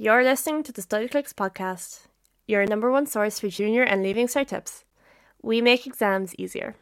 You're listening to the StudyClicks podcast, your number one source for junior and leaving cert tips. We make exams easier.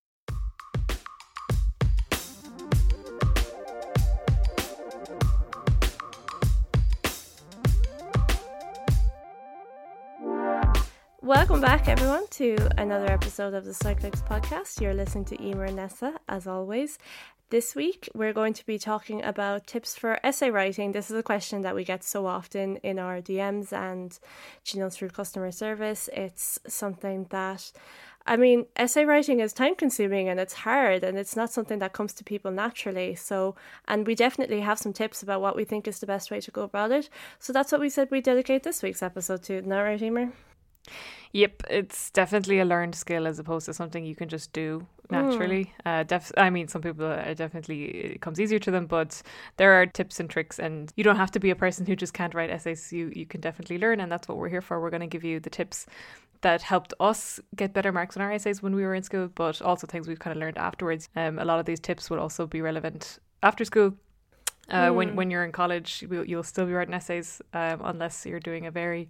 Welcome back, everyone, to another episode of the StudyClicks podcast. You're listening to Emer and Nessa, as always. This week, we're going to be talking about tips for essay writing. This is a question that we get so often in our DMs and, through customer service. It's something that, essay writing is time consuming and it's hard and it's not something that comes to people naturally. So, and we definitely have some tips about what we think is the best way to go about it. So that's what we said we dedicate this week's episode to. Isn't that right, Emer? Yep, it's definitely a learned skill as opposed to something you can just do naturally. Some people it comes easier to them, but there are tips and tricks, and you don't have to be a person who just can't write essays. You can definitely learn, and that's what we're here for. We're going to give you the tips that helped us get better marks on our essays when we were in school, but also things we've kind of learned afterwards. A lot of these tips will also be relevant after school. When you're in college, you'll still be writing essays unless you're doing a very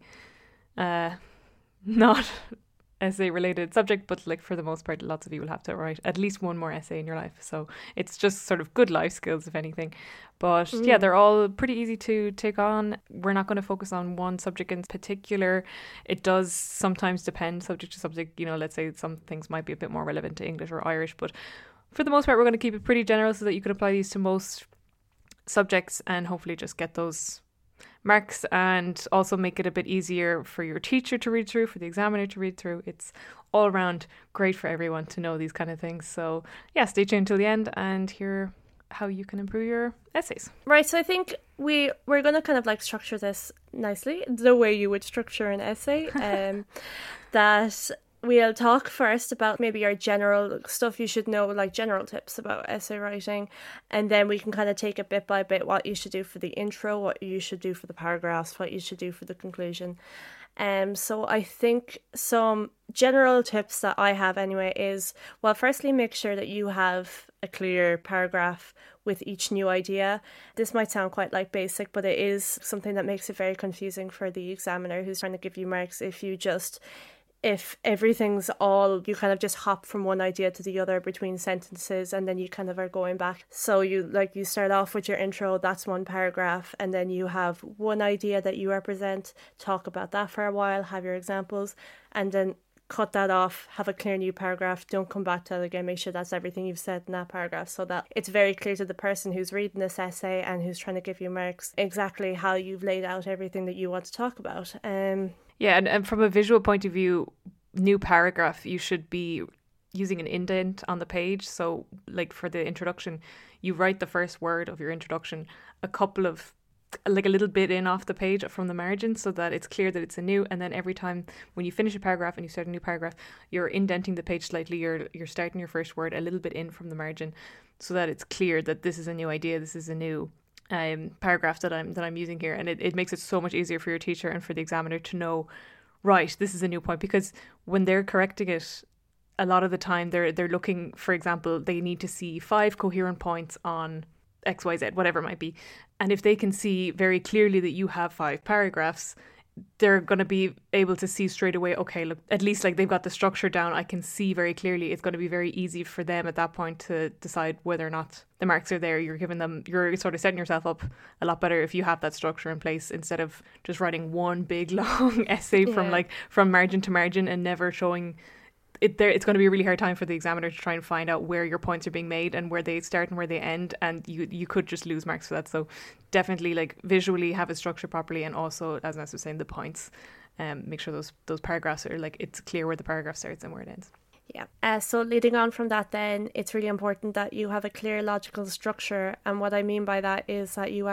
not essay related subject, but like for the most part, lots of you will have to write at least one more essay in your life. So it's just sort of good life skills, if anything. But yeah, they're all pretty easy to take on. We're not going to focus on one subject in particular. It does sometimes depend subject to subject. Let's say some things might be a bit more relevant to English or Irish, but for the most part, we're going to keep it pretty general so that you can apply these to most subjects and hopefully just get those marks, and also make it a bit easier for your teacher to read through, for the examiner to read through. It's all around great for everyone to know these kind of things. So yeah, stay tuned till the end and hear how you can improve your essays. Right, so I think we're going to kind of like structure this nicely, the way you would structure an essay. That we'll talk first about maybe your general stuff you should know, like general tips about essay writing, and then we can kind of take it bit by bit, what you should do for the intro, what you should do for the paragraphs, what you should do for the conclusion. So I think some general tips that I have anyway is, well, firstly, make sure that you have a clear paragraph with each new idea. This might sound quite like basic, but it is something that makes it very confusing for the examiner who's trying to give you marks if everything's you kind of just hop from one idea to the other between sentences, and then you kind of are going back. So you start off with your intro, that's one paragraph, and then you have one idea that you represent, talk about that for a while, have your examples, and then cut that off, have a clear new paragraph, don't come back to it again, make sure that's everything you've said in that paragraph, so that it's very clear to the person who's reading this essay and who's trying to give you marks exactly how you've laid out everything that you want to talk about. Yeah, and from a visual point of view, new paragraph, you should be using an indent on the page. So like for the introduction, you write the first word of your introduction a little bit in off the page from the margin, so that it's clear that it's a new, and then every time when you finish a paragraph and you start a new paragraph, you're indenting the page slightly, you're starting your first word a little bit in from the margin, so that it's clear that this is a new idea, this is a new paragraph that I'm using here, and it makes it so much easier for your teacher and for the examiner to know, right, this is a new point, because when they're correcting it, a lot of the time they're looking, for example, they need to see 5 coherent points on XYZ, whatever it might be, and if they can see very clearly that you have 5 paragraphs, they're going to be able to see straight away, okay, look, at least like they've got the structure down, I can see very clearly. It's going to be very easy for them at that point to decide whether or not the marks are there. You're sort of setting yourself up a lot better if you have that structure in place, instead of just writing one big long essay from margin to margin and never showing it there. It's going to be a really hard time for the examiner to try and find out where your points are being made and where they start and where they end, and you could just lose marks for that. So definitely like visually have it structured properly, and also, as Ness was saying, the points, make sure those paragraphs are like, it's clear where the paragraph starts and where it ends. Yeah. So leading on from that, then it's really important that you have a clear logical structure, and what I mean by that is that you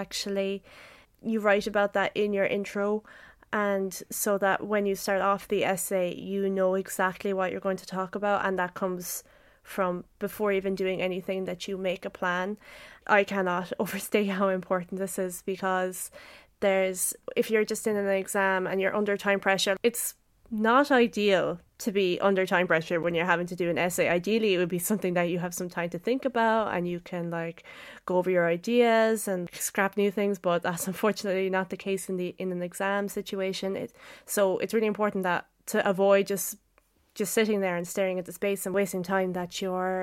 write about that in your intro, and so that when you start off the essay, you know exactly what you're going to talk about, and that comes from before even doing anything, that you make a plan. I cannot overstate how important this is, because if you're just in an exam and you're under time pressure, it's not ideal to be under time pressure when you're having to do an essay. Ideally, it would be something that you have some time to think about and you can like go over your ideas and scrap new things, but that's unfortunately not the case in an exam situation. So it's really important that to avoid just sitting there and staring at the space and wasting time, that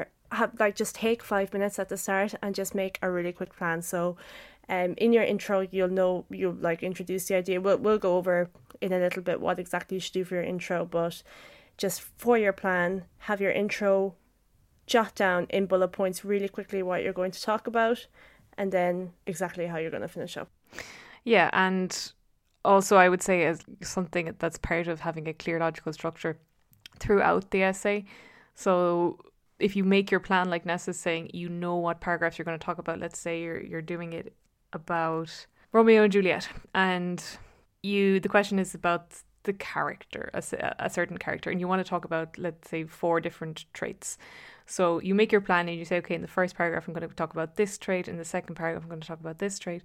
just take 5 minutes at the start and just make a really quick plan. So in your intro, you'll like introduce the idea. We'll go over in a little bit what exactly you should do for your intro, but just for your plan, have your intro, jot down in bullet points really quickly what you're going to talk about, and then exactly how you're going to finish up. Yeah, and also I would say as something that's part of having a clear logical structure throughout the essay. So if you make your plan like Ness is saying, you know what paragraphs you're going to talk about. Let's say you're doing it about Romeo and Juliet, and the question is about the character, a certain character, and you want to talk about, let's say, 4 different traits. So you make your plan and you say, okay, in the first paragraph I'm going to talk about this trait, in the second paragraph I'm going to talk about this trait.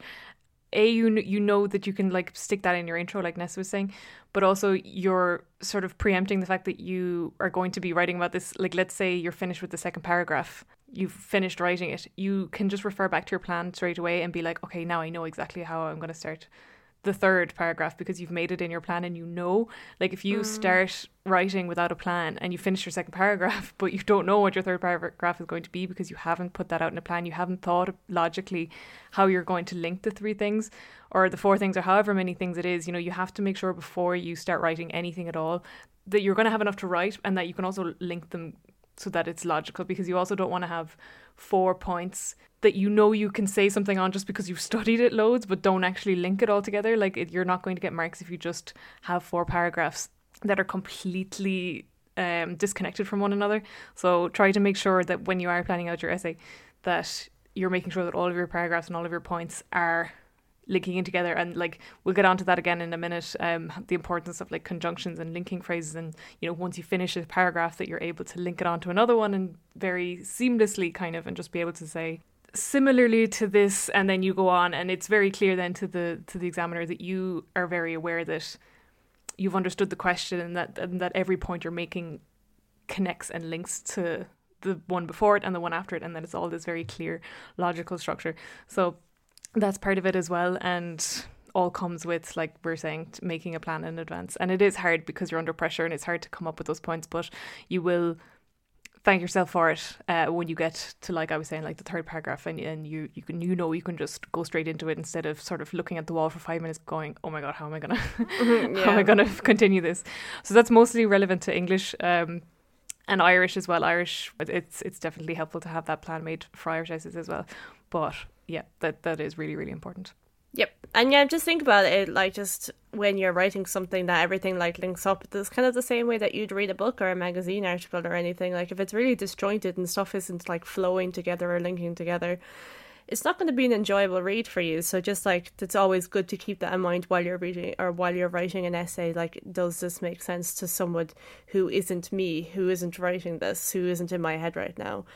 You know that you can like stick that in your intro like Nessa was saying, but also you're sort of preempting the fact that you are going to be writing about this. Like, let's say you're finished with the second paragraph, you've finished writing it, you can just refer back to your plan straight away and be like, okay, now I know exactly how I'm going to start the third paragraph, because you've made it in your plan. And you know, like if you start writing without a plan and you finish your second paragraph but you don't know what your third paragraph is going to be because you haven't put that out in a plan, you haven't thought logically how you're going to link the 3 things or the 4 things or however many things it is, you have to make sure before you start writing anything at all that you're going to have enough to write and that you can also link them so that it's logical, because you also don't want to have 4 points that you can say something on just because you've studied it loads but don't actually link it all together. Like you're not going to get marks if you just have 4 paragraphs that are completely disconnected from one another. So try to make sure that when you are planning out your essay that you're making sure that all of your paragraphs and all of your points are linking in together. And like we'll get onto that again in a minute, the importance of like conjunctions and linking phrases, and once you finish a paragraph that you're able to link it onto another one and very seamlessly kind of, and just be able to say similarly to this, and then you go on, and it's very clear then to the examiner that you are very aware that you've understood the question and that every point you're making connects and links to the one before it and the one after it, and that it's all this very clear logical structure. So that's part of it as well, and all comes with, like we're saying, making a plan in advance. And it is hard because you're under pressure and it's hard to come up with those points, but you will thank yourself for it when you get to, like I was saying, like the third paragraph, and you can just go straight into it instead of sort of looking at the wall for 5 minutes going, oh my god, how am I gonna how am I gonna continue this? So that's mostly relevant to English and Irish as well. Irish, it's definitely helpful to have that plan made for Irish essays as well. But yeah, that is really, really important. Yep. And yeah, just think about it, like just when you're writing something that everything like links up. It's kind of the same way that you'd read a book or a magazine article or anything. Like if it's really disjointed and stuff isn't like flowing together or linking together, it's not going to be an enjoyable read for you. So just like, it's always good to keep that in mind while you're reading or while you're writing an essay. Like, does this make sense to someone who isn't me, who isn't writing this, who isn't in my head right now?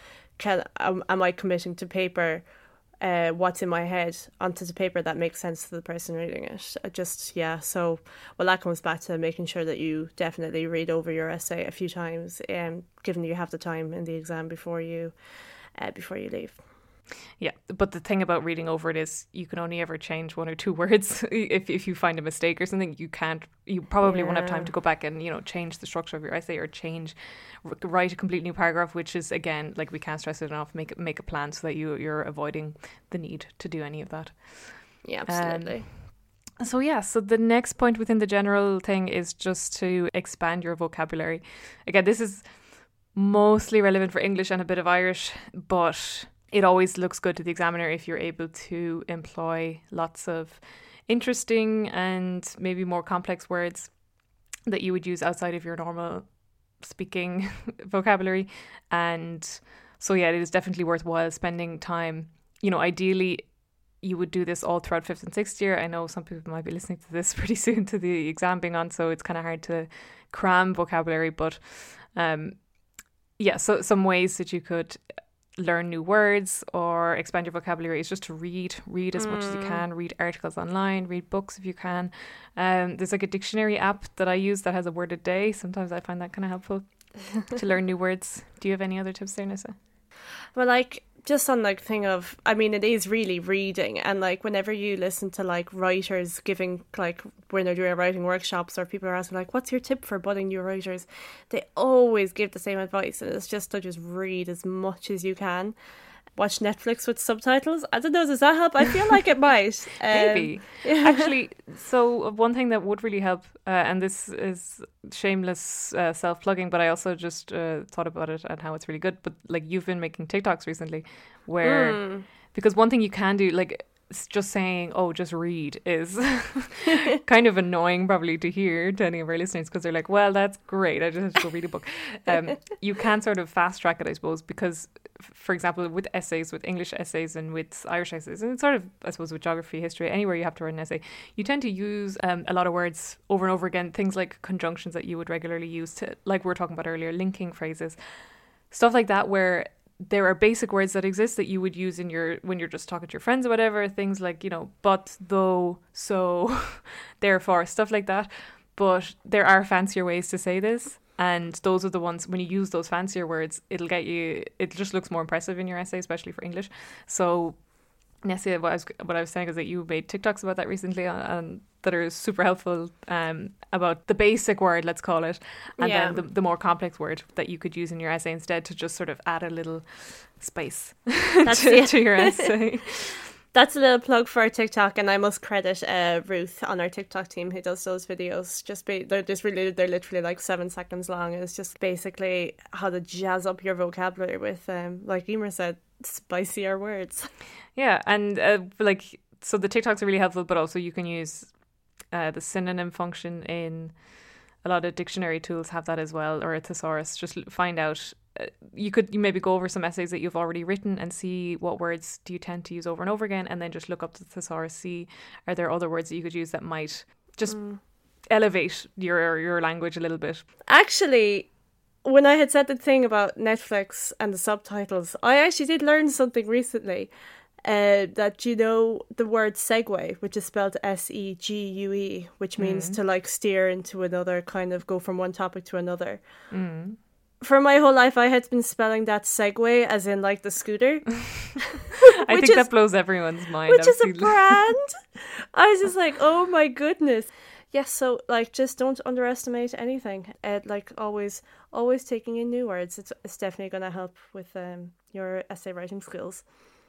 Am I committing to paper what's in my head onto the paper that makes sense to the person reading it? So that comes back to making sure that you definitely read over your essay a few times, given you have the time in the exam before you leave. Yeah, but the thing about reading over it is you can only ever change 1 or 2 words. If you find a mistake or something, you probably won't have time to go back and change the structure of your essay or write a complete new paragraph, which is, again, like we can't stress it enough, make a plan so that you're avoiding the need to do any of that. Yeah, absolutely. So the next point within the general thing is just to expand your vocabulary. Again, this is mostly relevant for English and a bit of Irish, but it always looks good to the examiner if you're able to employ lots of interesting and maybe more complex words that you would use outside of your normal speaking vocabulary. And so yeah, it is definitely worthwhile spending time. Ideally you would do this all throughout 5th and 6th year. I know some people might be listening to this pretty soon to the exam being on, so it's kind of hard to cram vocabulary, but so some ways that you could learn new words or expand your vocabulary is just to read as much as you can. Read articles online, read books if you can. There's like a dictionary app that I use that has a word a day. Sometimes I find that kind of helpful to learn new words. Do you have any other tips there, Nissa? Well, like, just on like thing of, I mean, it is really reading, and like whenever you listen to like writers giving, like when they're doing writing workshops or people are asking like, what's your tip for budding new writers, they always give the same advice, and it's just to just read as much as you can. Watch Netflix with subtitles. I don't know, does that help? I feel like it might. Maybe. Actually, so one thing that would really help, and this is shameless self-plugging, but I also just thought about it and how it's really good. But like, you've been making TikToks recently where, because one thing you can do, like, just saying, oh, just read is kind of annoying probably to hear to any of our listeners, because they're like, well, that's great, I just have to go read a book. You can sort of fast track it, I suppose, because for example, with essays, with English essays and with Irish essays, and sort of, I suppose, with geography, history, anywhere you have to write an essay, you tend to use a lot of words over and over again, things like conjunctions that you would regularly use to, like we were talking about earlier, linking phrases, stuff like that, where there are basic words that exist that you would use in your, when you're just talking to your friends or whatever, things like, you know, but, though, so, therefore, stuff like that. But there are fancier ways to say this, and those are the ones, when you use those fancier words, it'll get you, it just looks more impressive in your essay, especially for English. So Nessia, what I was saying is that you made TikToks about that recently, and that are super helpful, about the basic word, let's call it, and then the more complex word that you could use in your essay instead, to just sort of add a little spice to your essay. That's a little plug for our TikTok, and I must credit Ruth on our TikTok team who does those videos. They're literally like 7 seconds long, and it's just basically how to jazz up your vocabulary with, like Emer said, spicier words. Yeah, and like, so the TikToks are really helpful, but also you can use the synonym function in a lot of dictionary tools have that as well, or a thesaurus. Just find out. You maybe go over some essays that you've already written and see what words do you tend to use over and over again, and then just look up the thesaurus, see are there other words that you could use that might just elevate your language a little bit. Actually, when I had said the thing about Netflix and the subtitles, I actually did learn something recently. That, you know, the word segue, which is spelled S-E-G-U-E, which means to like steer into another, kind of go from one topic to another. For my whole life, I had been spelling that Segway as in like the scooter. I think that blows everyone's mind. Which is a brand. I was just like, oh my goodness. Yes, so like, just don't underestimate anything. Like always taking in new words. It's definitely going to help with your essay writing skills.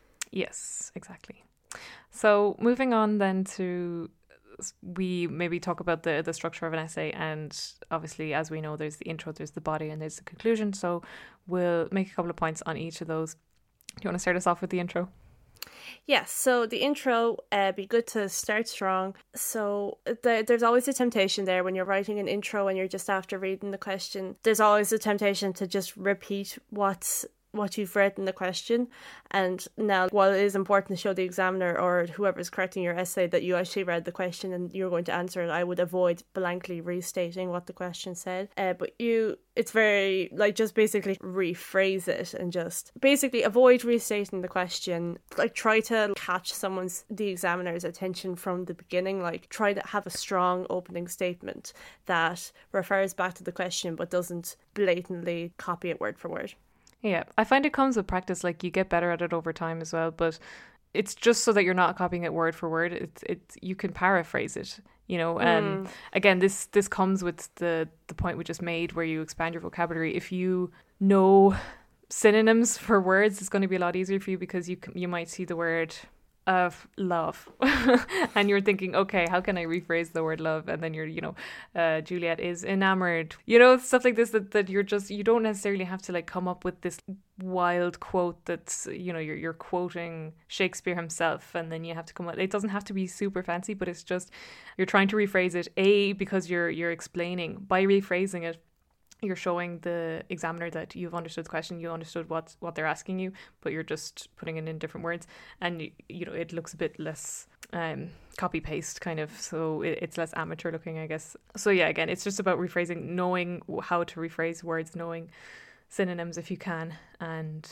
Yes, exactly. So moving on then to, we maybe talk about the structure of an essay, and obviously, as we know, there's the intro, there's the body, and there's the conclusion. So we'll make a couple of points on each of those. Do you want to start us off with the intro? Yes, so the intro, be good to start strong. So there's always a temptation there when you're writing an intro and you're just after reading the question. There's always a temptation to just repeat what you've read in the question. And now, while it is important to show the examiner or whoever's correcting your essay that you actually read the question and you're going to answer it, I would avoid blankly restating what the question said. But it's very, like, just basically rephrase it and just basically avoid restating the question. Like, try to catch the examiner's attention from the beginning. Like, try to have a strong opening statement that refers back to the question but doesn't blatantly copy it word for word. Yeah, I find it comes with practice. Like, you get better at it over time as well, but it's just so that you're not copying it word for word. It's you can paraphrase it, you know. Again, this comes with the point we just made, where you expand your vocabulary. If you know synonyms for words, it's going to be a lot easier for you, because you might see the word of love and you're thinking, okay, how can I rephrase the word love? And then you're, you know, Juliet is enamored, you know, stuff like this, that you don't necessarily have to like come up with this wild quote that's, you know, you're quoting Shakespeare himself, and then you have to come up, it doesn't have to be super fancy, but it's just, you're trying to rephrase it, because you're explaining. By rephrasing it, you're showing the examiner that you've understood the question, you understood what they're asking you, but you're just putting it in different words, and you know, it looks a bit less copy paste kind of, so it's less amateur looking, I guess. So yeah, again, it's just about rephrasing, knowing how to rephrase words, knowing synonyms if you can, and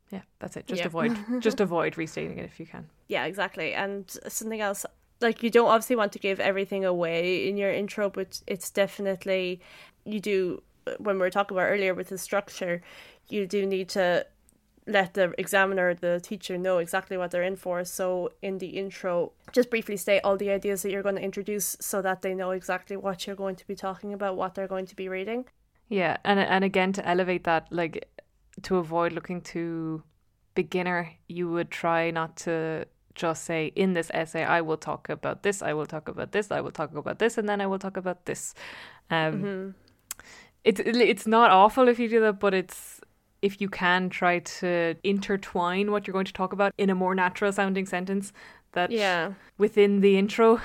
Yeah, that's it. Just Yeah. avoid restating it if you can. Yeah, exactly. And something else, like you don't obviously want to give everything away in your intro, but it's definitely, you do, when we were talking about earlier with the structure, you do need to let the examiner, the teacher, know exactly what they're in for. So in the intro, just briefly state all the ideas that you're going to introduce so that they know exactly what you're going to be talking about, what they're going to be reading. Yeah, and again, to elevate that, like, to avoid looking too beginner, you would try not to just say, in this essay I will talk about this, I will talk about this, I will talk about this, and then I will talk about this. It's not awful if you do that, but it's, if you can try to intertwine what you're going to talk about in a more natural sounding sentence that within the intro.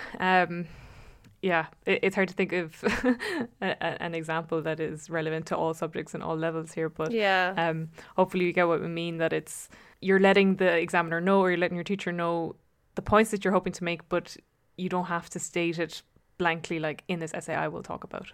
It's hard to think of an example that is relevant to all subjects and all levels here, but hopefully you get what we mean, that it's, you're letting the examiner know, or you're letting your teacher know the points that you're hoping to make, but you don't have to state it blankly, like, in this essay I will talk about.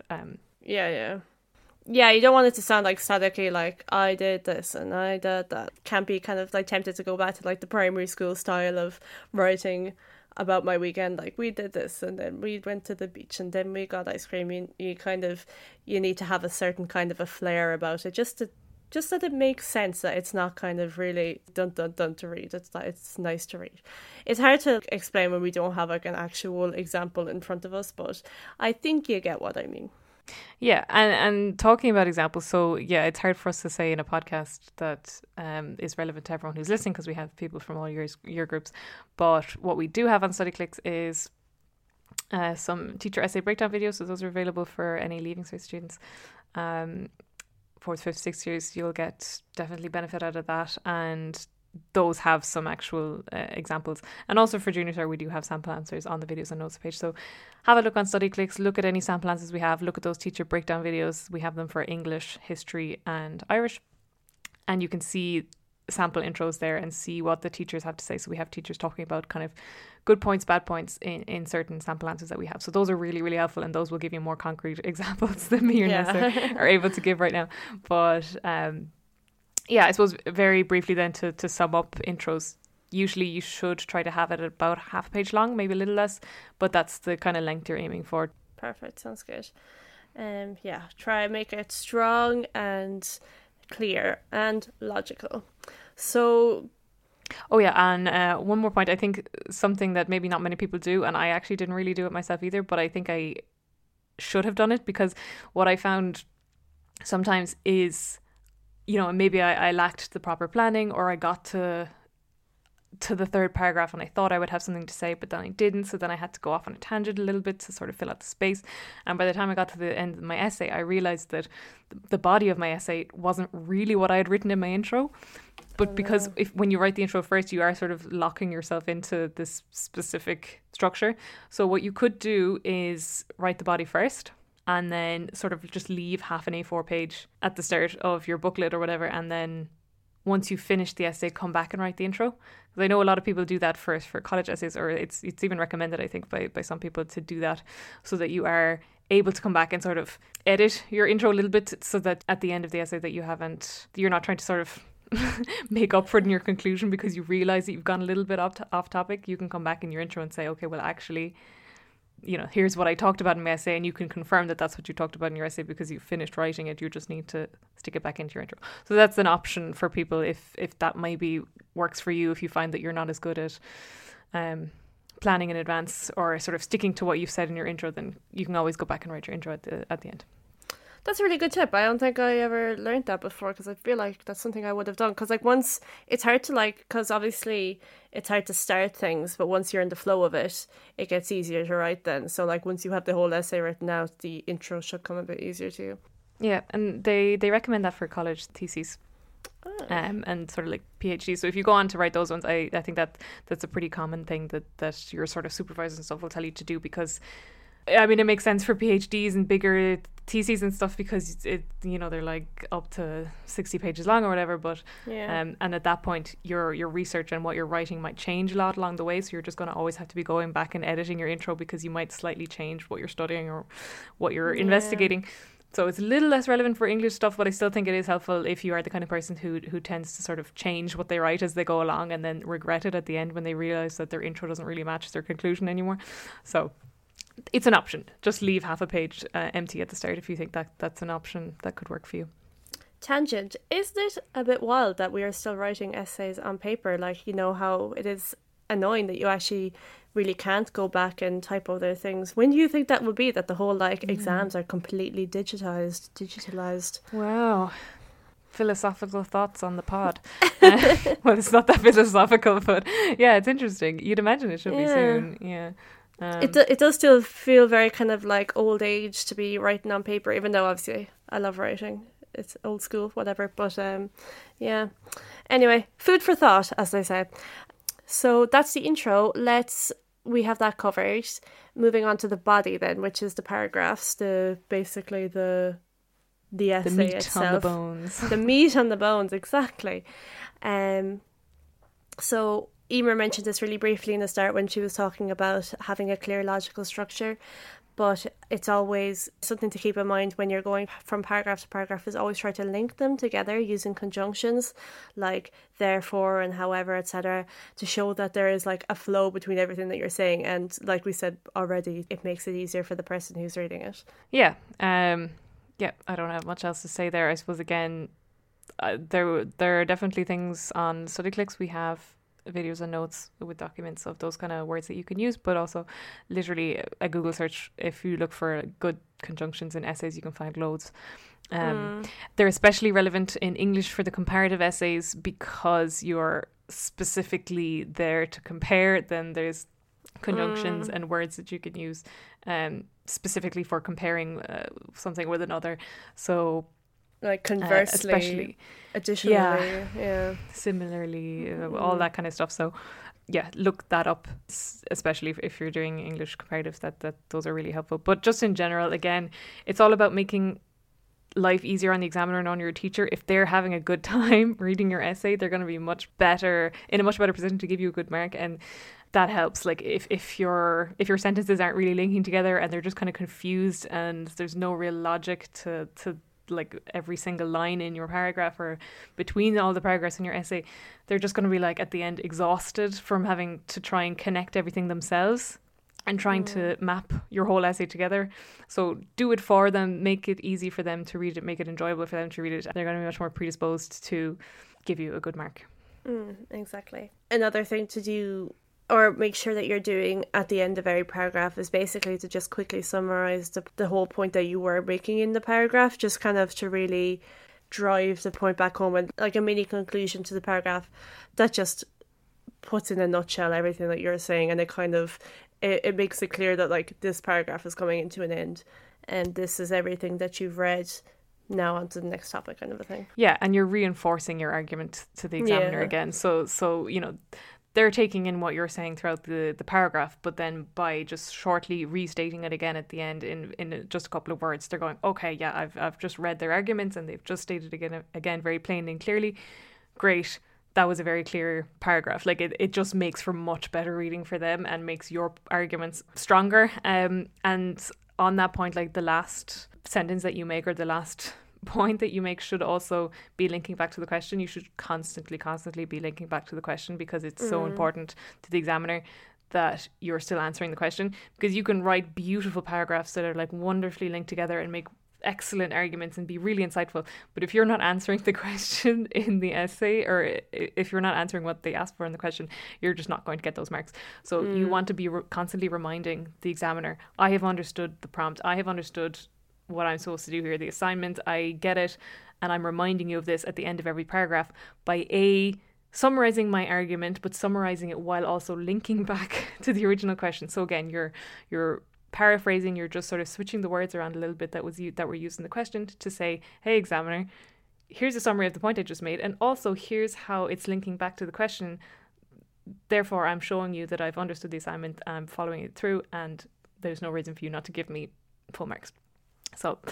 Yeah, you don't want it to sound like statically, like, I did this and I did that. Can't be kind of like tempted to go back to like the primary school style of writing about my weekend, like, we did this and then we went to the beach and then we got ice cream. You need to have a certain kind of a flair about it, just that it makes sense, that it's not kind of really dun dun dun to read. It's nice to read. It's hard to explain when we don't have like an actual example in front of us, but I think you get what I mean. Yeah, and talking about examples, so yeah, it's hard for us to say in a podcast that is relevant to everyone who's listening, because we have people from all year groups. But what we do have on StudyClix is some teacher essay breakdown videos, so those are available for any Leaving Cert students. 4th, 5th, 6th years, you'll get definitely benefit out of that, and those have some actual examples. And also for junior cert, we do have sample answers on the videos and notes page, so have a look on StudyClix, look at any sample answers we have, look at those teacher breakdown videos. We have them for English, history and Irish, and you can see sample intros there and see what the teachers have to say. So we have teachers talking about kind of good points, bad points in certain sample answers that we have. So those are really, really helpful, and those will give you more concrete examples than me or Nessa are able to give right now. But I suppose very briefly then to sum up intros, usually you should try to have it about half a page long, maybe a little less, but that's the kind of length you're aiming for. Perfect, sounds good. Try and make it strong and clear and logical. So and one more point, I think something that maybe not many people do, and I actually didn't really do it myself either, but I think I should have done it, because what I found sometimes is, maybe I lacked the proper planning, or I got to the third paragraph and I thought I would have something to say, but then I didn't, so then I had to go off on a tangent a little bit to sort of fill out the space. And by the time I got to the end of my essay, I realised that the body of my essay wasn't really what I had written in my intro. But because when you write the intro first, you are sort of locking yourself into this specific structure. So what you could do is write the body first, and then sort of just leave half an A4 page at the start of your booklet or whatever, and then once you finish the essay, come back and write the intro. Because I know a lot of people do that for college essays, or it's even recommended, I think, by some people to do that, so that you are able to come back and sort of edit your intro a little bit, so that at the end of the essay that you're not trying to sort of make up for it in your conclusion because you realise that you've gone a little bit off topic. You can come back in your intro and say, okay, well, actually, here's what I talked about in my essay, and you can confirm that that's what you talked about in your essay because you finished writing it. You just need to stick it back into your intro. So that's an option for people if that maybe works for you, if you find that you're not as good at planning in advance or sort of sticking to what you've said in your intro, then you can always go back and write your intro at the end. That's a really good tip. I don't think I ever learned that before, because I feel like that's something I would have done. Because once it's hard to because obviously it's hard to start things, but once you're in the flow of it, it gets easier to write then. So once you have the whole essay written out, the intro should come a bit easier to you. Yeah, and they recommend that for college theses. And sort of like PhD. So if you go on to write those ones, I think that's a pretty common thing that your sort of supervisors and stuff will tell you to do, because it makes sense for PhDs and bigger theses and stuff, because they're like up to 60 pages long or whatever, but and at that point your research and what you're writing might change a lot along the way, so you're just going to always have to be going back and editing your intro because you might slightly change what you're studying or what you're investigating. So it's a little less relevant for English stuff, but I still think it is helpful if you are the kind of person who tends to sort of change what they write as they go along and then regret it at the end when they realise that their intro doesn't really match their conclusion anymore. So it's an option. Just leave half a page empty at the start if you think that that's an option that could work for you. Tangent. Isn't it a bit wild that we are still writing essays on paper? Like, you know, how it is annoying that you actually really can't go back and type other things. When do you think that will be, that the whole like exams are completely digitalized? Wow. Philosophical thoughts on the pod. Well, it's not that philosophical, but yeah, it's interesting. You'd imagine it should be soon. Yeah. It does still feel very kind of like old age to be writing on paper, even though obviously I love writing. It's old school, whatever. But yeah. Anyway, food for thought, as they say. So that's the intro. We have that covered. Moving on to the body then, which is the paragraphs, basically the essay the meat itself. on the bones. The meat on the bones, exactly. So Emer mentioned this really briefly in the start when she was talking about having a clear logical structure. But it's always something to keep in mind when you're going from paragraph to paragraph, is always try to link them together using conjunctions like therefore and however, etc., to show that there is like a flow between everything that you're saying. And like we said already, it makes it easier for the person who's reading it. Yeah. Yeah, I don't have much else to say there. I suppose, again, there are definitely things on StudyClix. We have videos and notes with documents of those kind of words that you can use, but also literally a Google search. If you look for good conjunctions in essays, you can find loads. They're especially relevant in English for the comparative essays because you're specifically there to compare. Then there's conjunctions and words that you can use specifically for comparing something with another. So like conversely, especially, additionally, similarly, all that kind of stuff. So yeah, look that up, especially if you're doing English comparatives, that those are really helpful. But just in general, again, it's all about making life easier on the examiner and on your teacher. If they're having a good time reading your essay, they're going to be in a much better position to give you a good mark. And that helps. Like if your sentences aren't really linking together and they're just kind of confused and there's no real logic to like every single line in your paragraph or between all the paragraphs in your essay, they're just going to be like at the end exhausted from having to try and connect everything themselves and trying to map your whole essay together. So do it for them, make it easy for them to read it, make it enjoyable for them to read it. They're going to be much more predisposed to give you a good mark. Exactly. Another thing to do, or make sure that you're doing at the end of every paragraph, is basically to just quickly summarize the whole point that you were making in the paragraph, just kind of to really drive the point back home, and like a mini conclusion to the paragraph that just puts in a nutshell everything that you're saying, and it kind of it makes it clear that like this paragraph is coming into an end and this is everything that you've read, now on to the next topic, kind of a thing. Yeah, and you're reinforcing your argument to the examiner again. So you know, they're taking in what you're saying throughout the paragraph, but then by just shortly restating it again at the end in just a couple of words, they're going, okay, yeah, I've just read their arguments and they've just stated again very plainly and clearly. Great, that was a very clear paragraph. Like it just makes for much better reading for them and makes your arguments stronger. And on that point, like the last sentence that you make or the last point that you make should also be linking back to the question. You should constantly be linking back to the question, because it's so important to the examiner that you're still answering the question, because you can write beautiful paragraphs that are like wonderfully linked together and make excellent arguments and be really insightful, but if you're not answering the question in the essay, or if you're not answering what they asked for in the question, you're just not going to get those marks. So you want to be constantly reminding the examiner, I have understood the prompt, I have understood what I'm supposed to do here, the assignment, I get it, and I'm reminding you of this at the end of every paragraph by summarizing my argument, but summarizing it while also linking back to the original question. So again, you're paraphrasing, you're just sort of switching the words around a little bit that were used in the question to say, hey examiner, here's a summary of the point I just made, and also here's how it's linking back to the question. Therefore, I'm showing you that I've understood the assignment, I'm following it through, and there's no reason for you not to give me full marks. So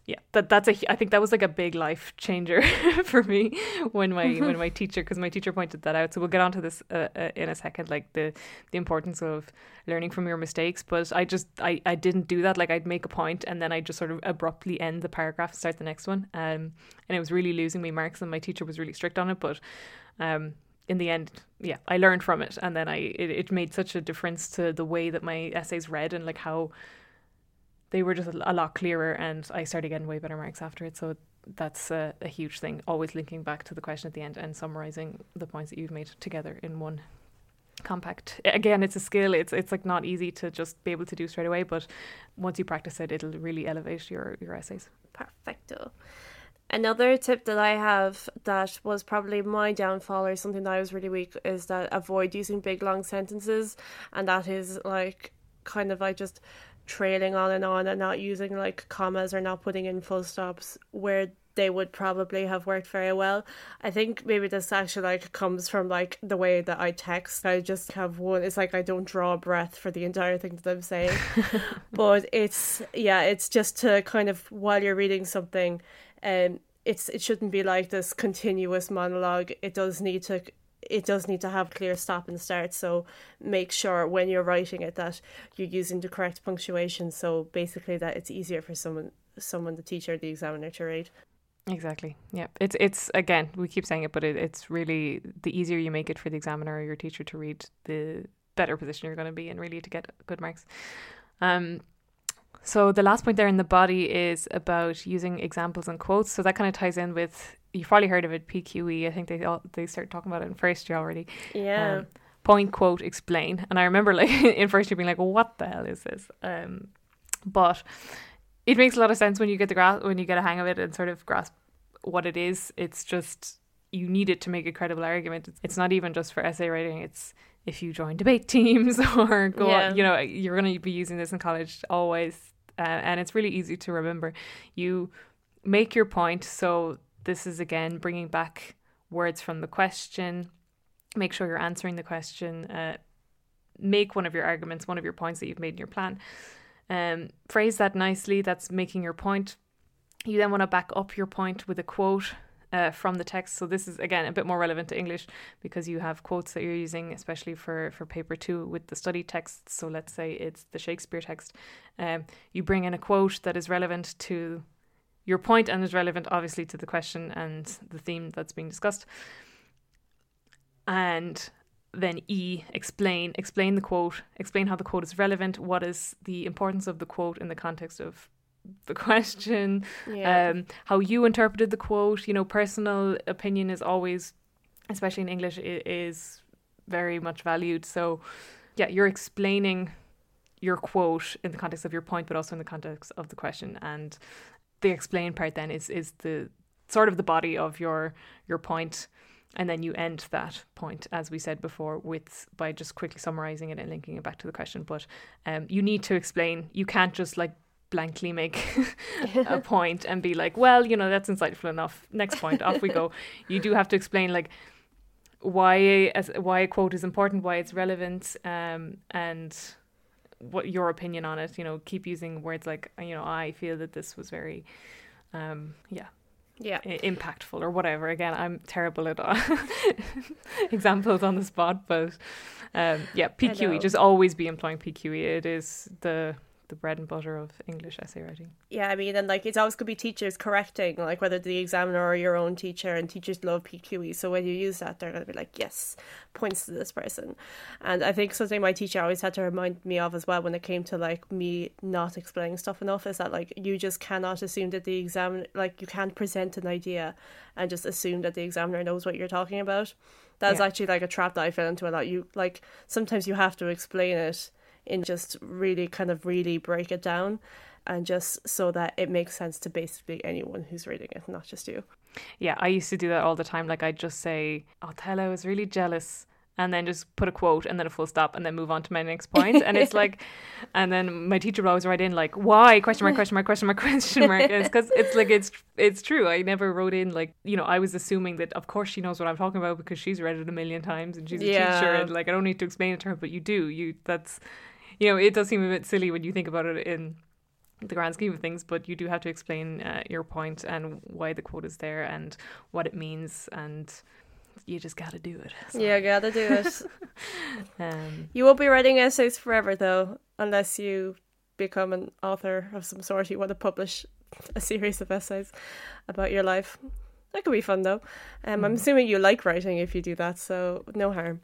yeah, I think that was like a big life changer for me when my teacher, because my teacher pointed that out. So we'll get onto this in a second, like the importance of learning from your mistakes. But I didn't do that. Like, I'd make a point and then I'd just sort of abruptly end the paragraph and start the next one. And it was really losing me marks, and my teacher was really strict on it. But in the end, yeah, I learned from it, and then it made such a difference to the way that my essays read, and like how they were just a lot clearer, and I started getting way better marks after it. So that's a huge thing, always linking back to the question at the end and summarising the points that you've made together in one compact. Again, it's a skill. It's like not easy to just be able to do straight away, but once you practice it, it'll really elevate your essays. Perfecto. Another tip that I have that was probably my downfall, or something that I was really weak, is that avoid using big long sentences, and that is like kind of like just trailing on and not using like commas or not putting in full stops where they would probably have worked very well. I think maybe this actually like comes from like the way that I text. I just have one, it's like I don't draw a breath for the entire thing that I'm saying. But it's just to kind of, while you're reading something, it shouldn't be like this continuous monologue. It does need to have clear stop and start. So make sure when you're writing it that you're using the correct punctuation. So basically that it's easier for someone, the teacher, the examiner, to read. Exactly. Yeah. It's again, we keep saying it, but it's really, the easier you make it for the examiner or your teacher to read, the better position you're going to be in, really, to get good marks. So the last point there in the body is about using examples and quotes. So that kind of ties in with, you've probably heard of it, PQE. I think they started talking about it in first year already. Yeah. Point, quote, explain. And I remember like in first year being like, what the hell is this? But it makes a lot of sense when you get when you get a hang of it and sort of grasp what it is. It's just, you need it to make a credible argument. It's not even just for essay writing. It's if you join debate teams or go on, you're going to be using this in college always. And it's really easy to remember. You make your point. So this is, again, bringing back words from the question. Make sure you're answering the question. Make one of your arguments, one of your points that you've made in your plan. Phrase that nicely. That's making your point. You then want to back up your point with a quote from the text. So this is, again, a bit more relevant to English because you have quotes that you're using, especially for paper 2 with the study text. So let's say it's the Shakespeare text. You bring in a quote that is relevant to your point and is relevant, obviously, to the question and the theme that's being discussed. And then E, explain the quote, explain how the quote is relevant, what is the importance of the quote in the context of the question, how you interpreted the quote. Personal opinion is always, especially in English, is very much valued. So yeah, you're explaining your quote in the context of your point, but also in the context of the question. And the explain part then is the sort of the body of your point. And then you end that point, as we said before, by just quickly summarising it and linking it back to the question. But you need to explain. You can't just like blankly make a point and be like, well, that's insightful enough. Next point, off we go. You do have to explain like why a quote is important, why it's relevant, and what your opinion on it. Keep using words like, I feel that this was very, impactful or whatever. Again, I'm terrible at examples on the spot, but PQE, just always be employing PQE. It is the bread and butter of English essay writing. Yeah, I mean, and like it's always going to be teachers correcting, like whether the examiner or your own teacher, and teachers love PQE. So when you use that, they're going to be like, yes, points to this person. And I think something my teacher always had to remind me of as well when it came to like me not explaining stuff enough is that like you just cannot assume that the examiner, like you can't present an idea and just assume that the examiner knows what you're talking about. That's actually like a trap that I fell into a lot. You like sometimes you have to explain it in just really break it down, and just so that it makes sense to basically anyone who's reading it, not just you. Yeah, I used to do that all the time. Like I'd just say, oh, Tella, I was really jealous, and then just put a quote and then a full stop and then move on to my next point. And it's like, and then my teacher would always write in like, why? Question mark, question mark, question mark, question mark. And it's because it's like, it's true. I never wrote in like, I was assuming that of course she knows what I'm talking about because she's read it a million times and she's a teacher, and like I don't need to explain it to her, but you do. It does seem a bit silly when you think about it in the grand scheme of things, but you do have to explain your point and why the quote is there and what it means, and you just gotta do it. So. Yeah, gotta do it. You won't be writing essays forever though, unless you become an author of some sort. You want to publish a series of essays about your life. That could be fun though. I'm assuming you like writing if you do that, so no harm.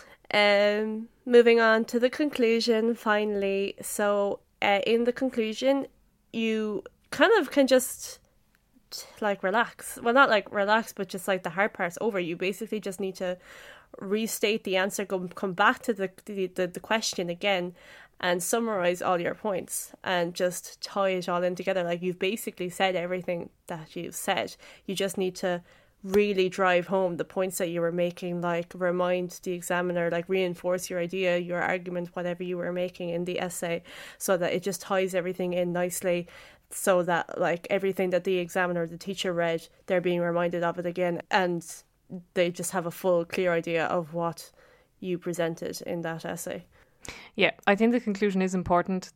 Moving on to the conclusion finally. So in the conclusion, you kind of can just like relax. Well, not like relax, but just like the hard part's over. You basically just need to restate the answer, come back to the question again, and summarize all your points and just tie it all in together. Like, you've basically said everything that you've said. You just need to really drive home the points that you were making, like remind the examiner, like reinforce your idea, your argument, whatever you were making in the essay, so that it just ties everything in nicely, so that like everything that the examiner or the teacher read, they're being reminded of it again, and they just have a full clear idea of what you presented in that essay. Yeah, I think the conclusion is important,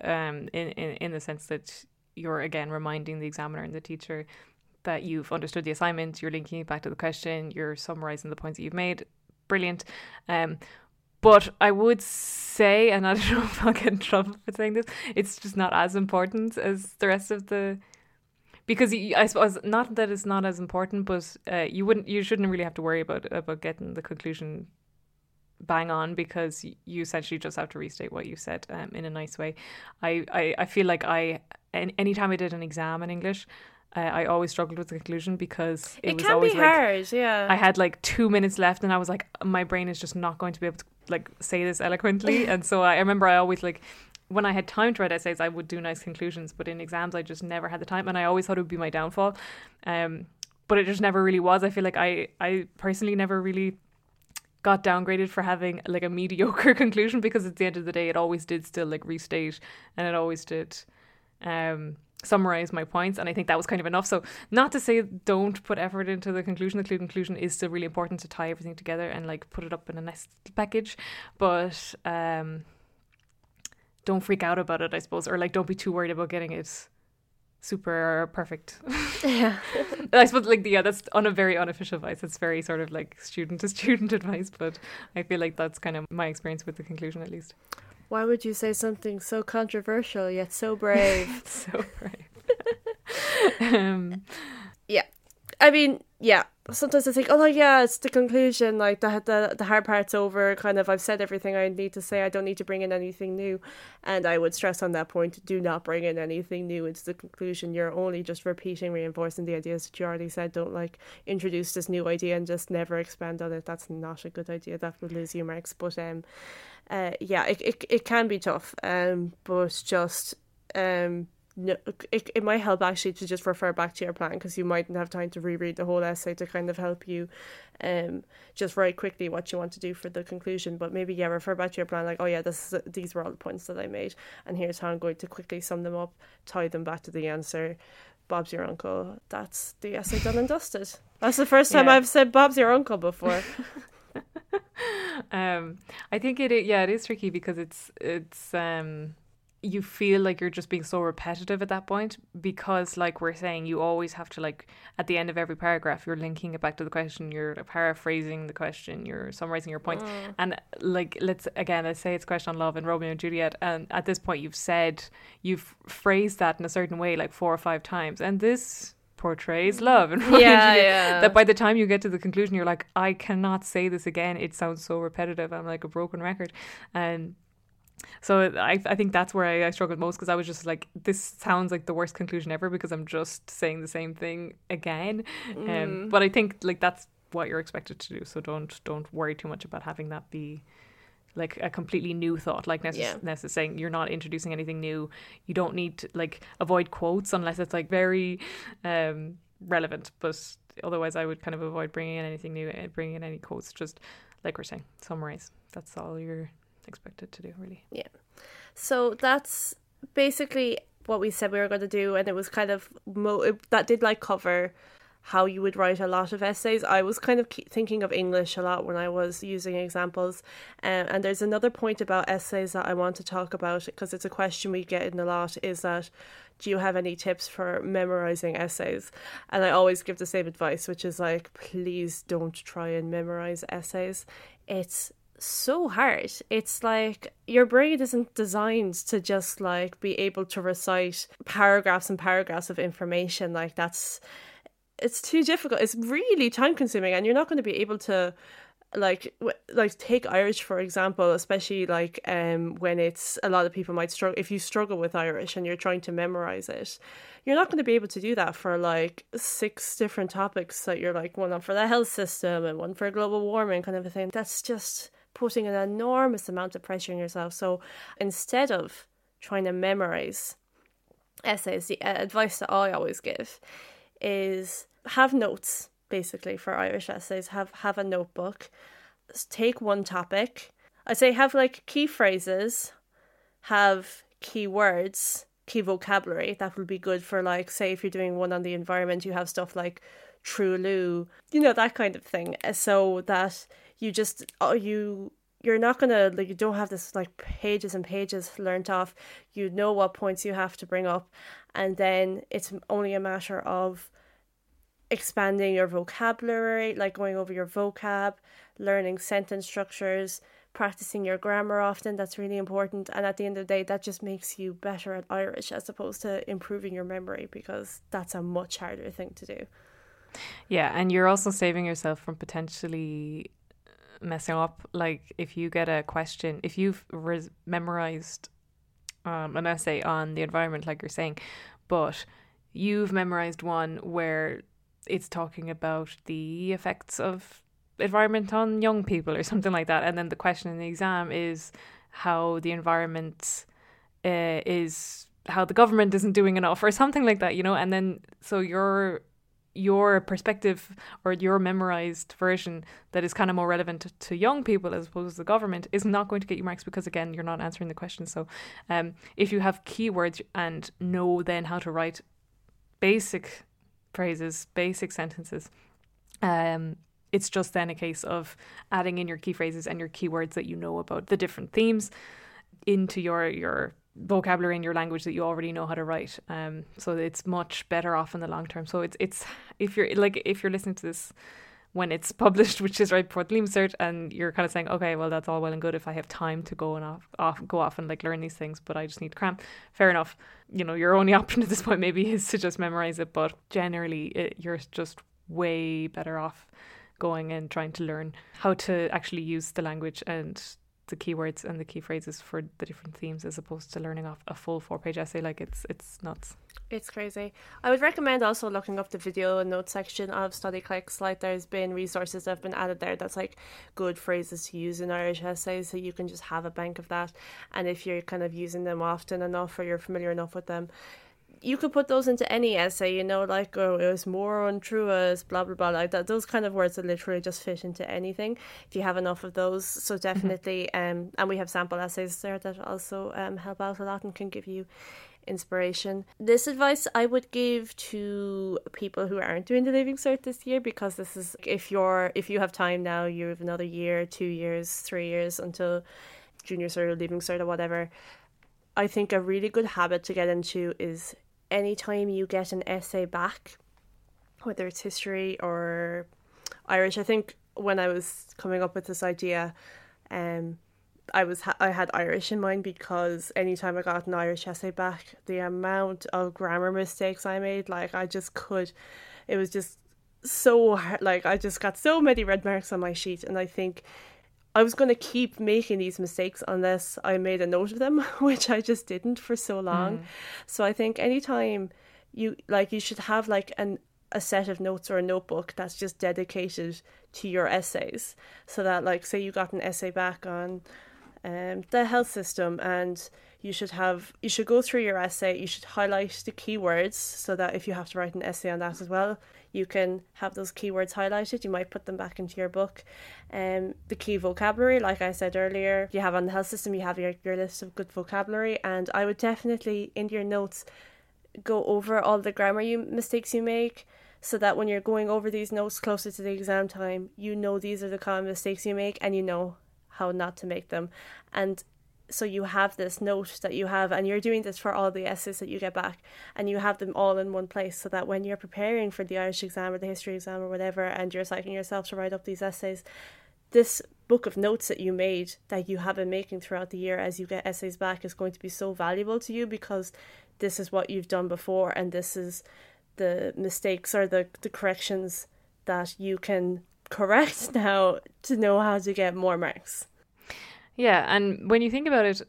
in the sense that you're again reminding the examiner and the teacher that you've understood the assignment, you're linking it back to the question, you're summarising the points that you've made. Brilliant. But I would say, and I don't know if I'll get in trouble for saying this, it's just not as important as the rest of the... Because I suppose, not that it's not as important, but you shouldn't really have to worry about getting the conclusion bang on, because you essentially just have to restate what you said in a nice way. I feel like anytime I did an exam in English, I always struggled with the conclusion, because it was can always be like, hard, yeah. I had like 2 minutes left and I was like, my brain is just not going to be able to like say this eloquently. And so I remember I always, like, when I had time to write essays, I would do nice conclusions, but in exams I just never had the time, and I always thought it would be my downfall. But it just never really was. I feel like I personally never really got downgraded for having like a mediocre conclusion, because at the end of the day it always did still like restate, and it always did summarize my points, and I think that was kind of enough. So not to say don't put effort into the conclusion. The conclusion is still really important to tie everything together and like put it up in a nice package, but don't freak out about it, I suppose, or like don't be too worried about getting it super perfect. Yeah. I suppose, like, yeah, that's on a very unofficial advice. It's very sort of like student to student advice, but I feel like that's kind of my experience with the conclusion, at least. Why would you say something so controversial yet so brave? So brave. Yeah. I mean, yeah. Sometimes I think, oh, yeah, it's the conclusion. Like, the hard part's over. Kind of, I've said everything I need to say. I don't need to bring in anything new. And I would stress on that point, do not bring in anything new into the conclusion. You're only just repeating, reinforcing the ideas that you already said. Don't, like, introduce this new idea and just never expand on it. That's not a good idea. That would lose you marks. But, yeah, it can be tough. But just... no, it might help actually to just refer back to your plan, because you mightn't have time to reread the whole essay to kind of help you just write quickly what you want to do for the conclusion. But maybe, yeah, refer back to your plan, like, oh yeah, these were all the points that I made, and here's how I'm going to quickly sum them up, tie them back to the answer. Bob's your uncle. That's the essay done and dusted. That's the first time I've said Bob's your uncle before. I think it is tricky, because it's you feel like you're just being so repetitive at that point, because, like we're saying, you always have to, like, at the end of every paragraph, you're linking it back to the question, you're paraphrasing the question, you're summarizing your points. And like, let's say it's a question on love and Romeo and Juliet, and at this point you've phrased that in a certain way like 4 or 5 times, and this portrays love and Romeo and Juliet, that by the time you get to the conclusion you're like, I cannot say this again, it sounds so repetitive, I'm like a broken record. And so I think that's where I struggled most, because I was just like, this sounds like the worst conclusion ever, because I'm just saying the same thing again. But I think, like, that's what you're expected to do, so don't worry too much about having that be like a completely new thought. Like Ness is saying, you're not introducing anything new. You don't need to, like, avoid quotes unless it's like very relevant, but otherwise I would kind of avoid bringing in anything new, bringing in any quotes. Just like we're saying, summarize. That's all you're expected to do, really. Yeah. So that's basically what we said we were going to do, and it was kind of that did like cover how you would write a lot of essays. I was kind of thinking of English a lot when I was using examples. And there's another point about essays that I want to talk about, because it's a question we get in a lot, is that, do you have any tips for memorizing essays? And I always give the same advice, which is like, please don't try and memorize essays. It's so hard. It's like your brain isn't designed to just like be able to recite paragraphs and paragraphs of information. Like it's too difficult. It's really time consuming, and you're not going to be able to like take Irish, for example, especially like when it's, a lot of people might struggle, if you struggle with Irish and you're trying to memorize it, you're not going to be able to do that for like 6 different topics that you're like, one for the health system and one for global warming kind of a thing. That's just putting an enormous amount of pressure on yourself. So instead of trying to memorize essays, the advice that I always give is have notes. Basically, for Irish essays, have a notebook, take one topic. I'd say have like key phrases, have key words, key vocabulary. That would be good for, like, say if you're doing one on the environment, you have stuff like Truloo, that kind of thing, so that you just you're not gonna, like, you don't have this like pages and pages learnt off. You know what points you have to bring up, and then it's only a matter of expanding your vocabulary, like going over your vocab, learning sentence structures, practicing your grammar often. That's really important. And at the end of the day, that just makes you better at Irish, as opposed to improving your memory, because that's a much harder thing to do. Yeah, and you're also saving yourself from potentially messing up. Like if you get a question, if you've memorized an essay on the environment, like you're saying, but you've memorized one where it's talking about the effects of environment on young people or something like that, and then the question in the exam is how the environment is, how the government isn't doing enough or something like that, and then so your perspective or your memorized version that is kind of more relevant to young people as opposed to the government is not going to get you marks, because again, you're not answering the question. So if you have keywords and know then how to write basic phrases, basic sentences, it's just then a case of adding in your key phrases and your keywords that you know about the different themes into your vocabulary and your language that you already know how to write. So it's much better off in the long term. So it's if you're listening to this when it's published, which is right before the Leaving Cert, and you're kind of saying, okay, well, that's all well and good if I have time to go off and like learn these things, but I just need to cram. Fair enough. Your only option at this point maybe is to just memorize it, but generally you're just way better off going and trying to learn how to actually use the language and the keywords and the key phrases for the different themes, as opposed to learning off a full 4-page essay. Like it's nuts. It's crazy. I would recommend also looking up the video and notes section of StudyClix. Like there's been resources that have been added there that's like good phrases to use in Irish essays, so you can just have a bank of that. And if you're kind of using them often enough, or you're familiar enough with them, you could put those into any essay, like, oh, it was more untrue as blah, blah, blah, like that. Those kind of words that literally just fit into anything if you have enough of those. So definitely, and we have sample essays there that also help out a lot and can give you inspiration. This advice I would give to people who aren't doing the Leaving Cert this year, because this is, if you have time now, you have another year, 2 years, 3 years until Junior Cert or Leaving Cert or whatever. I think a really good habit to get into is anytime you get an essay back, whether it's history or Irish. I think when I was coming up with this idea, I had Irish in mind, because anytime I got an Irish essay back, the amount of grammar mistakes I made, like it was just so hard. Like I just got so many red marks on my sheet, and I think I was going to keep making these mistakes unless I made a note of them, which I just didn't for so long. So I think anytime you should have like a set of notes or a notebook that's just dedicated to your essays, so that, like, say you got an essay back on the health system, and you should go through your essay, you should highlight the keywords, so that if you have to write an essay on that as well, you can have those keywords highlighted. You might put them back into your book. The key vocabulary, like I said earlier, you have on the health system, you have your list of good vocabulary, and I would definitely in your notes go over all the grammar mistakes you make, so that when you're going over these notes closer to the exam time, you know these are the common mistakes you make and you know how not to make them. And so you have this note that you have, and you're doing this for all the essays that you get back, and you have them all in one place, so that when you're preparing for the Irish exam or the history exam or whatever, and you're psyching yourself to write up these essays, this book of notes that you made, that you have been making throughout the year as you get essays back, is going to be so valuable to you, because this is what you've done before, and this is the mistakes or the corrections that you can correct now to know how to get more marks. Yeah, and when you think about it,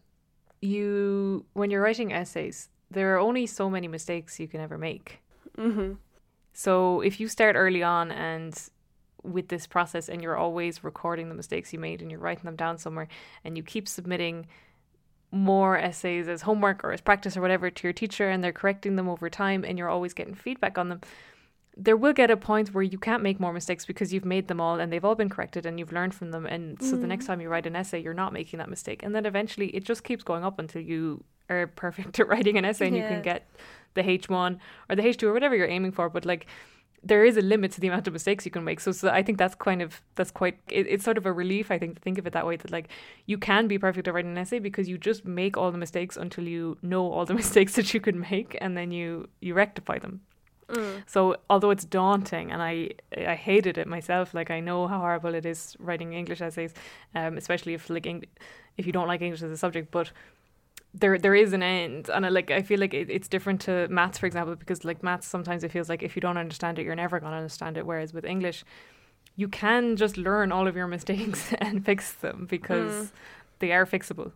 when you're writing essays, there are only so many mistakes you can ever make. Mm-hmm. So if you start early on and with this process, and you're always recording the mistakes you made and you're writing them down somewhere, and you keep submitting more essays as homework or as practice or whatever to your teacher, and they're correcting them over time, and you're always getting feedback on them, there will get a point where you can't make more mistakes because you've made them all and they've all been corrected and you've learned from them. And so the next time you write an essay, you're not making that mistake. And then eventually it just keeps going up until you are perfect at writing an essay, and you can get the H1 or the H2 or whatever you're aiming for. But like, there is a limit to the amount of mistakes you can make. So I think it's sort of a relief, I think, to think of it that way, that like, you can be perfect at writing an essay because you just make all the mistakes until you know all the mistakes that you could make, and then you rectify them. So although it's daunting, and I hated it myself, like, I know how horrible it is writing English essays, especially if you don't like English as a subject, but there is an end. And I feel like it's different to maths, for example, because like maths, sometimes it feels like if you don't understand it, you're never going to understand it, whereas with English you can just learn all of your mistakes and fix them because they are fixable.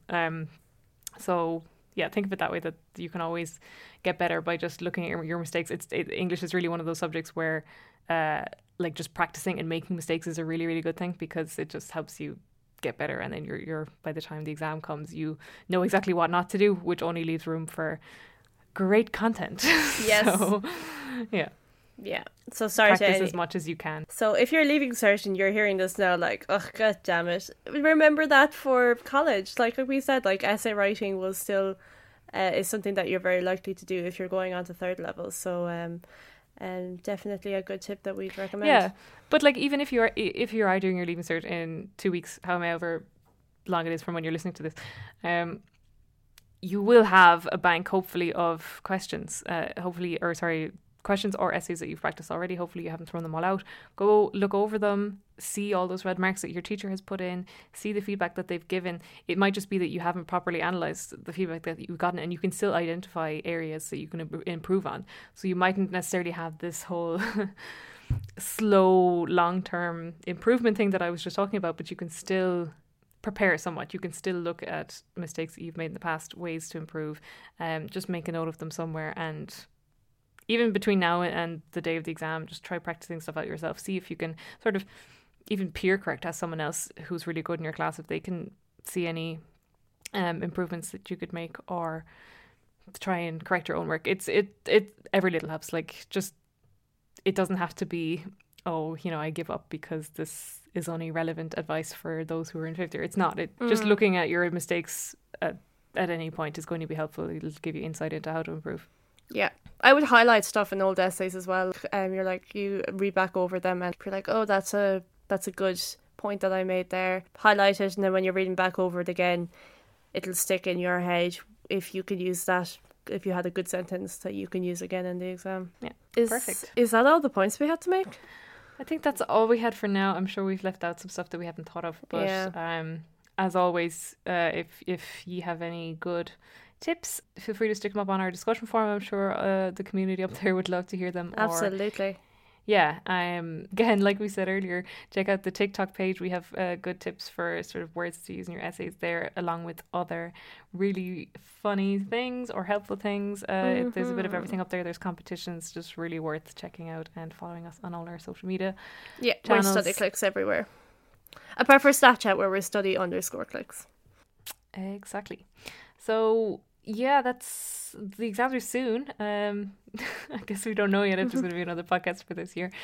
So yeah, think of it that way, that you can always get better by just looking at your mistakes. English is really one of those subjects where like just practicing and making mistakes is a really, really good thing, because it just helps you get better, and then you're by the time the exam comes, you know exactly what not to do, which only leaves room for great content. Yes. So yeah. So sorry, practice as much as you can. So if you're leaving cert and you're hearing this now, like, oh god damn it, remember that for college. Like we said, like, essay writing will still is something that you're very likely to do if you're going on to third level. So definitely a good tip that we'd recommend. Yeah, but like, even if you are doing your leaving cert in 2 weeks, however long it is from when you're listening to this, you will have a bank, hopefully, of questions. Questions or essays that you've practiced already. Hopefully you haven't thrown them all out. Go look over them, see all those red marks that your teacher has put in, see the feedback that they've given. It might just be that you haven't properly analysed the feedback that you've gotten, and you can still identify areas that you can improve on. So you mightn't necessarily have this whole slow, long-term improvement thing that I was just talking about, but you can still prepare somewhat. You can still look at mistakes that you've made in the past, ways to improve, just make a note of them somewhere, and even between now and the day of the exam, just try practicing stuff out yourself. See if you can sort of even peer correct, as someone else who's really good in your class, if they can see any improvements that you could make, or try and correct your own work. It every little helps. Like, just, it doesn't have to be, oh, I give up because this is only relevant advice for those who are in fifth year. It's not. Just looking at your mistakes at any point is going to be helpful. It'll give you insight into how to improve. Yeah, I would highlight stuff in old essays as well. You're like, you read back over them and you're like, oh, that's a good point that I made there. Highlight it, and then when you're reading back over it again, it'll stick in your head if you can use that. If you had a good sentence that you can use again in the exam. Yeah, perfect. Is that all the points we had to make? I think that's all we had for now. I'm sure we've left out some stuff that we haven't thought of, but as always, if you have any good tips, feel free to stick them up on our discussion forum. I'm sure the community up there would love to hear them. Absolutely. Again, like we said earlier, check out the TikTok page. We have good tips for sort of words to use in your essays there, along with other really funny things or helpful things. There's a bit of everything up there. There's competitions, just really worth checking out and following us on all our social media channels. We're Study Clicks everywhere, apart from Snapchat, where we're Study_Clicks. Exactly. So yeah, that's the exams are soon. I guess we don't know yet if there's going to be another podcast for this year.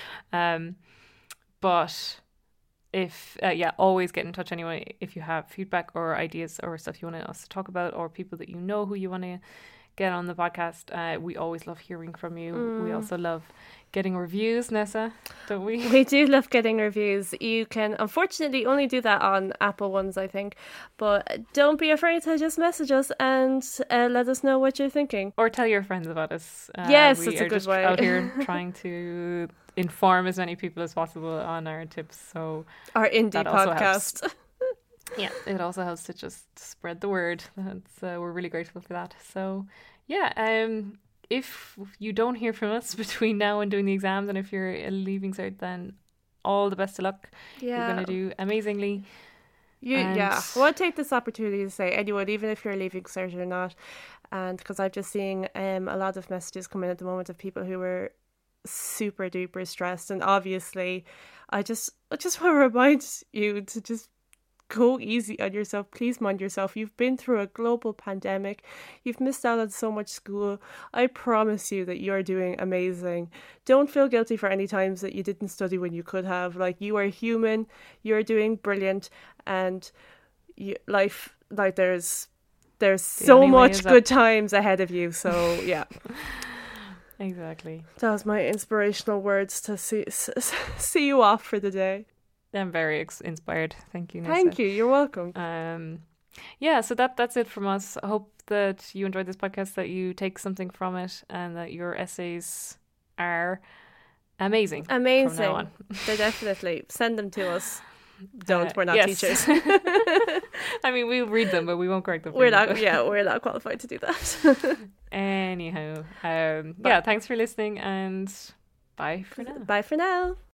But if always get in touch anyway if you have feedback or ideas or stuff you want us to talk about, or people that you know who you want to get on the podcast. We always love hearing from you. We also love getting reviews, Nessa, don't we? We do love getting reviews. You can unfortunately only do that on Apple ones, I think, but don't be afraid to just message us and let us know what you're thinking. Or tell your friends about us. Yes, we that's a are good just way. out here trying to inform as many people as possible on our tips. So Our indie that also podcast. yeah, it also helps to just spread the word. That's we're really grateful for that. So yeah, if you don't hear from us between now and doing the exams, and if you're leaving cert, then all the best of luck. Yeah. You're going to do amazingly. Yeah, well, I'll take this opportunity to say anyone, even if you're leaving cert or not, and because I'm just seeing a lot of messages come in at the moment of people who were super duper stressed, and obviously I just want to remind you to just go easy on yourself. Please mind yourself. You've been through a global pandemic. You've missed out on so much school. I promise you that you're doing amazing. Don't feel guilty for any times that you didn't study when you could have. Like, you are human. You're doing brilliant, and life, like, there's so much good times ahead of you. So yeah. Exactly. That was my inspirational words to see you off for the day. I'm very inspired. Thank you, Nessa. Thank you. You're welcome. Yeah, so that's it from us. I hope that you enjoyed this podcast, that you take something from it, and that your essays are amazing. Amazing. From now on. They're definitely. Send them to us. Don't. We're not yes. teachers. I mean, we'll read them, but we won't correct them. We're not qualified to do that. Anyhow, yeah, thanks for listening, and bye for now. Bye for now.